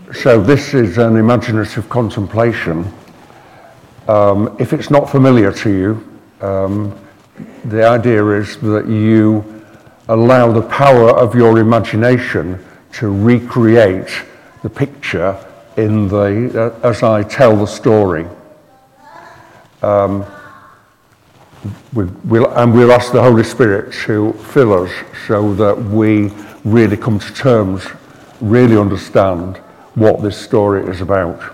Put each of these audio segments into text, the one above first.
So this is an imaginative contemplation. If it's not familiar to you, the idea is that you allow the power of your imagination to recreate the picture in as I tell the story. We'll ask the Holy Spirit to fill us so that we really come to terms, really understand what this story is about.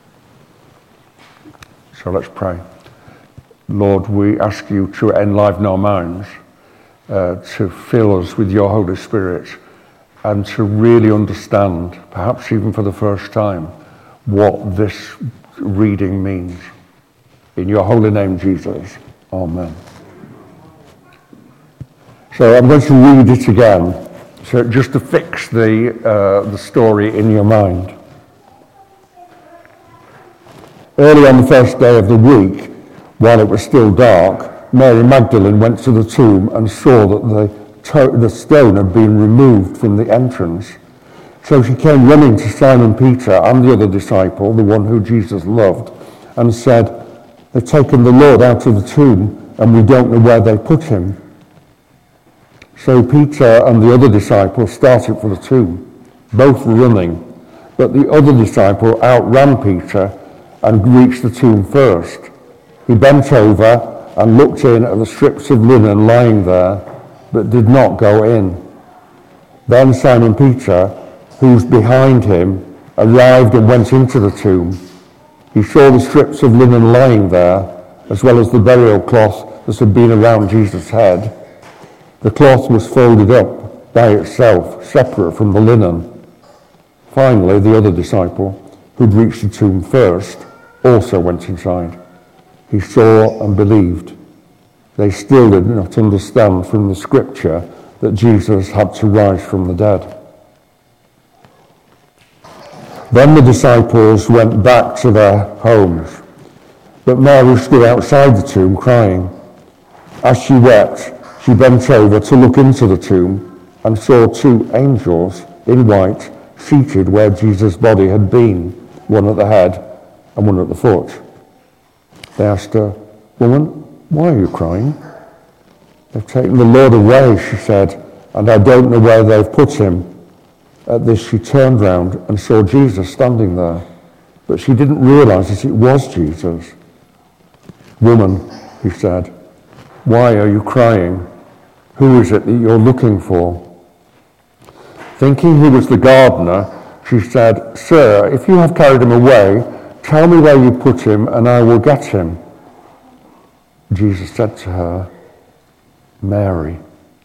So let's pray. Lord, we ask you to enliven our minds, to fill us with your Holy Spirit, and to really understand, perhaps even for the first time, what this reading means. In your holy name, Jesus. Amen. So I'm going to read it again, so just to fix the story in your mind. Early on the first day of the week, while it was still dark, Mary Magdalene went to the tomb and saw that the stone had been removed from the entrance. So she came running to Simon Peter and the other disciple, the one who Jesus loved, and said, "They've taken the Lord out of the tomb, and we don't know where they put him." So Peter and the other disciple started for the tomb, both running. But the other disciple outran Peter and reached the tomb first. He bent over and looked in at the strips of linen lying there, but did not go in. Then Simon Peter, who was behind him, arrived and went into the tomb. He saw the strips of linen lying there, as well as the burial cloth that had been around Jesus' head. The cloth was folded up by itself, separate from the linen. Finally, the other disciple, who'd reached the tomb first, also went inside. He saw and believed. They still did not understand from the scripture that Jesus had to rise from the dead. Then the disciples went back to their homes, but Mary stood outside the tomb crying. As she wept, she bent over to look into the tomb and saw two angels in white seated where Jesus' body had been, one at the head and one at the foot. They asked her, "Woman, why are you crying?" "They've taken the Lord away," she said, "and I don't know where they've put him." At this, she turned round and saw Jesus standing there, but she didn't realize that it was Jesus. "Woman," he said, "why are you crying? Who is it that you're looking for?" Thinking he was the gardener, she said, "Sir, if you have carried him away, tell me where you put him and I will get him." Jesus said to her, "Mary."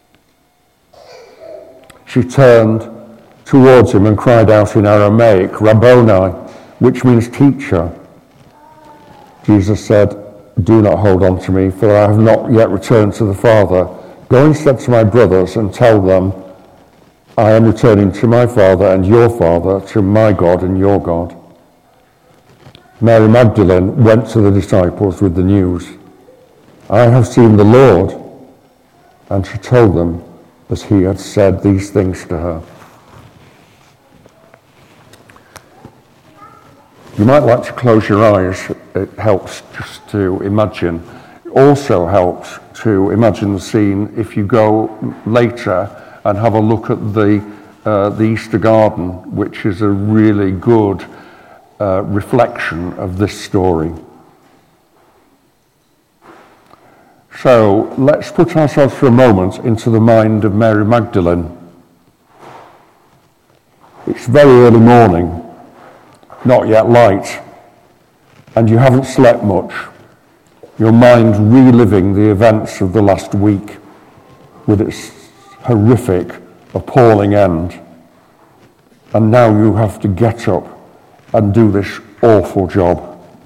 She turned towards him and cried out in Aramaic, "Rabboni," which means teacher. Jesus said, "Do not hold on to me, for I have not yet returned to the Father. Go instead to my brothers and tell them, I am returning to my Father and your Father, to my God and your God." Mary Magdalene went to the disciples with the news. "I have seen the Lord," and she told them that he had said these things to her. You might like to close your eyes. It helps just to imagine. It also helps to imagine the scene if you go later and have a look at the Easter garden, which is a really good reflection of this story. So let's put ourselves for a moment into the mind of Mary Magdalene. It's very early morning, not yet light, and you haven't slept much. Your mind's reliving the events of the last week with its horrific, appalling end. And now you have to get up and do this awful job.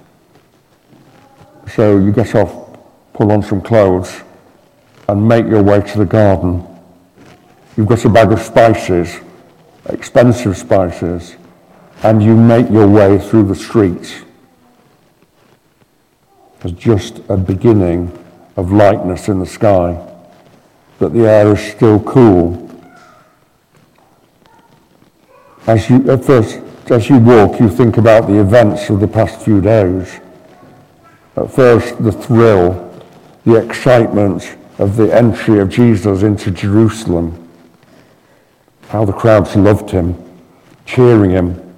So you get off, pull on some clothes, and make your way to the garden. You've got a bag of spices, expensive spices, and you make your way through the streets. There's just a beginning of lightness in the sky, but the air is still cool. As you at first as you walk, you think about the events of the past few days. At first, the thrill, the excitement of the entry of Jesus into Jerusalem. How the crowds loved him, cheering him.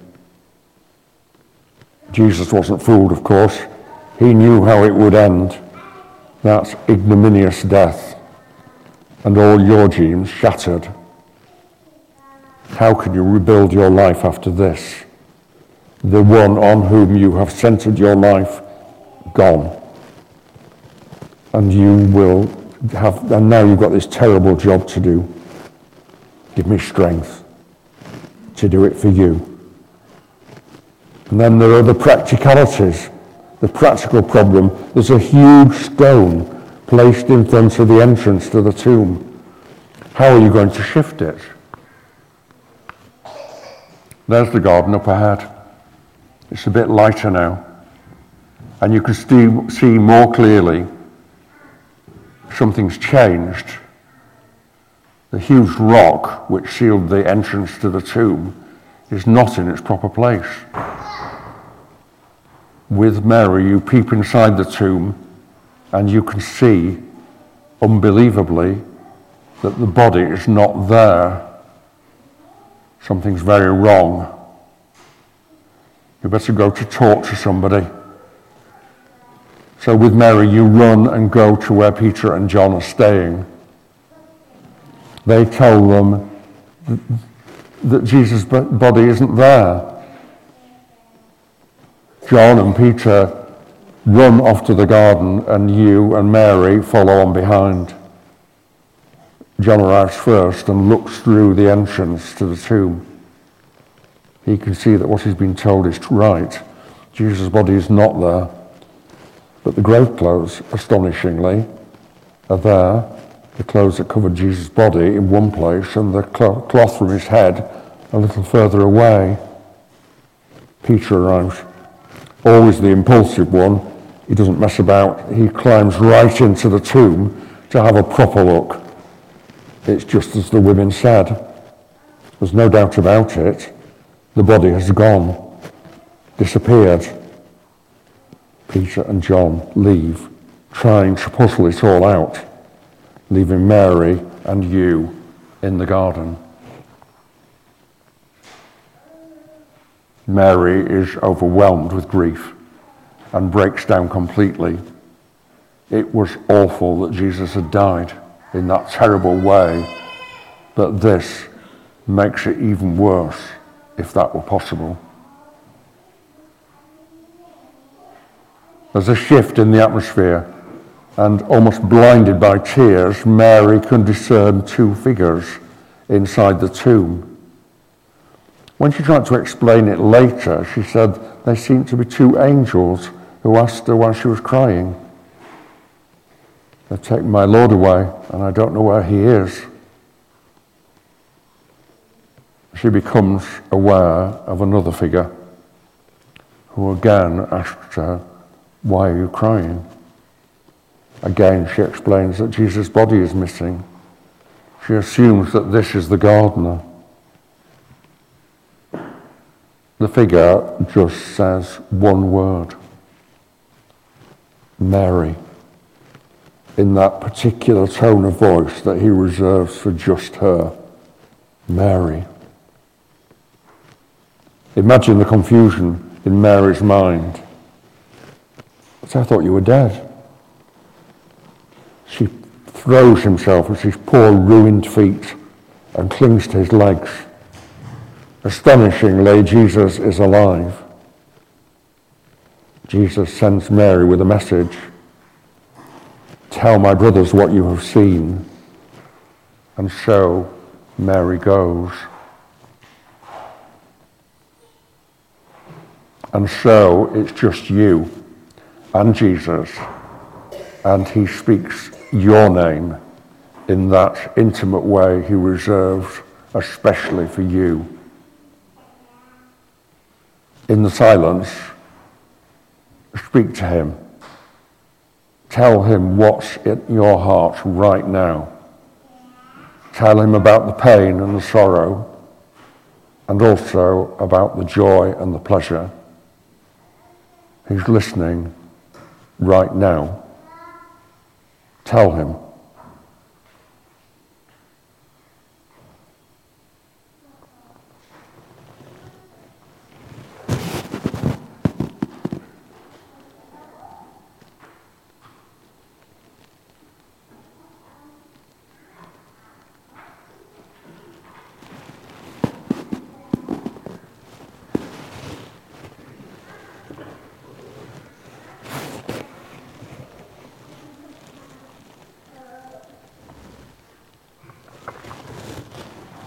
Jesus wasn't fooled, of course. He knew how it would end. That ignominious death, and all your dreams shattered. How can you rebuild your life after this? The one on whom you have centered your life, gone. And and now you've got this terrible job to do. Give me strength to do it for you. And then there are the practicalities, the practical problem. There's a huge stone placed in front of the entrance to the tomb. How are you going to shift it? There's the garden up ahead. It's a bit lighter now. And you can see more clearly something's changed. The huge rock which sealed the entrance to the tomb is not in its proper place. With Mary, you peep inside the tomb and you can see, unbelievably, that the body is not there. Something's very wrong. You better go to talk to somebody. So with Mary, you run and go to where Peter and John are staying. They tell them that Jesus' body isn't there. John and Peter run off to the garden, and you and Mary follow on behind. John arrives first and looks through the entrance to the tomb. He can see that what he's been told is right. Jesus' body is not there. But the grave clothes, astonishingly, are there. The clothes that covered Jesus' body in one place, and the cloth from his head a little further away. Peter arrives. Always the impulsive one. He doesn't mess about. He climbs right into the tomb to have a proper look. It's just as the women said. There's no doubt about it. The body has gone, disappeared. Peter and John leave, trying to puzzle it all out, leaving Mary and you in the garden. Mary is overwhelmed with grief and breaks down completely. It was awful that Jesus had died in that terrible way, but this makes it even worse, if that were possible. There's a shift in the atmosphere, and almost blinded by tears, Mary can discern two figures inside the tomb. When she tried to explain it later, she said they seemed to be two angels who asked her why she was crying. They've taken my Lord away, and I don't know where he is. She becomes aware of another figure who again asked her, "Why are you crying?" Again, she explains that Jesus' body is missing. She assumes that this is the gardener. The figure just says one word, Mary, in that particular tone of voice that he reserves for just her, Mary. Imagine the confusion in Mary's mind. But I thought you were dead. She throws himself at his poor ruined feet and clings to his legs. Astonishingly, Jesus is alive. Jesus sends Mary with a message. Tell my brothers what you have seen. And so Mary goes. And so it's just you and Jesus, and he speaks your name in that intimate way he reserves especially for you. In the silence, speak to him. Tell him what's in your heart right now. Tell him about the pain and the sorrow. and also about the joy and the pleasure. He's listening right now. Tell him.